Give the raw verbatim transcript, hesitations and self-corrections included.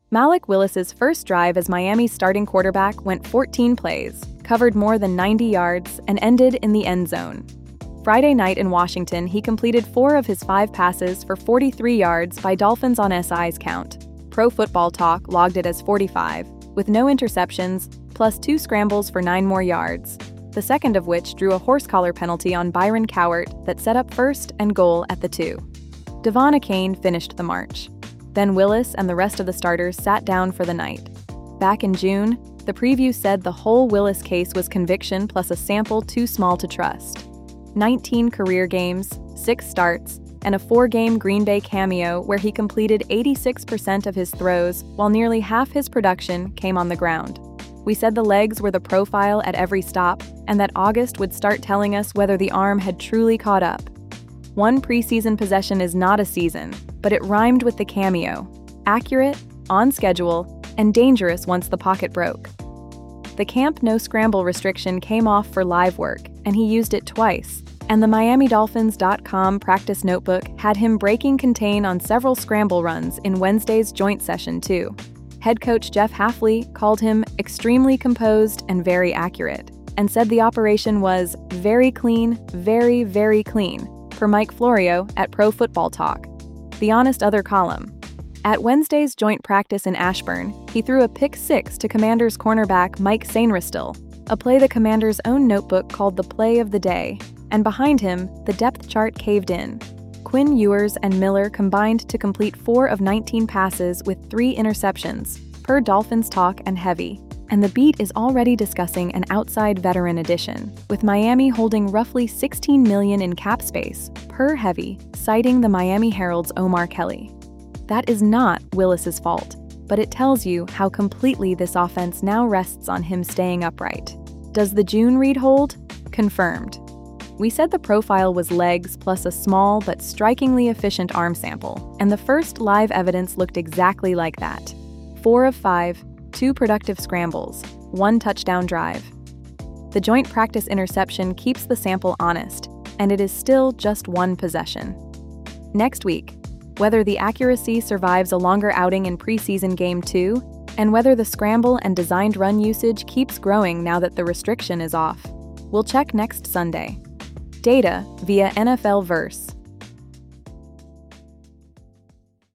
Malik Willis's first drive as Miami's starting quarterback went fourteen plays, covered more than ninety yards, and ended in the end zone. Friday night in Washington, he completed four of his five passes for forty-three yards by Dolphins on S I's count. Pro Football Talk logged it as forty-five, with no interceptions, plus two scrambles for nine more yards, the second of which drew a horse collar penalty on Byron Cowart that set up first and goal at the two. Devon Achane finished the march. Then Willis and the rest of the starters sat down for the night. Back in June, the preview said the whole Willis case was conviction plus a sample too small to trust. nineteen career games, six starts, and a four-game Green Bay cameo where he completed eighty-six percent of his throws while nearly half his production came on the ground. We said the legs were the profile at every stop and that August would start telling us whether the arm had truly caught up. One preseason possession is not a season, but it rhymed with the cameo. Accurate, on schedule, and dangerous once the pocket broke. The camp no-scramble restriction came off for live work, and he used it twice, and the Miami Dolphins dot com practice notebook had him breaking contain on several scramble runs in Wednesday's joint session too. Head coach Jeff Hafley called him extremely composed and very accurate, and said the operation was very clean, very, very clean, per Mike Florio at Pro Football Talk, the honest other column. At Wednesday's joint practice in Ashburn, he threw a pick six to Commanders cornerback Mike Sainristil, a play the Commanders' own notebook called the play of the day, and behind him, the depth chart caved in. Quinn Ewers and Miller combined to complete four of nineteen passes with three interceptions, per Dolphins Talk and Heavy, and the beat is already discussing an outside veteran addition, with Miami holding roughly sixteen million dollars in cap space, per Heavy, citing the Miami Herald's Omar Kelly. That is not Willis's fault, but it tells you how completely this offense now rests on him staying upright. Does the June read hold? Confirmed. We said the profile was legs plus a small but strikingly efficient arm sample, and the first live evidence looked exactly like that. Four of five, two productive scrambles, one touchdown drive. The joint practice interception keeps the sample honest, and it is still just one possession. Next week, whether the accuracy survives a longer outing in preseason game two, and whether the scramble and designed run usage keeps growing now that the restriction is off. We'll check next Sunday. Data via N F L Verse.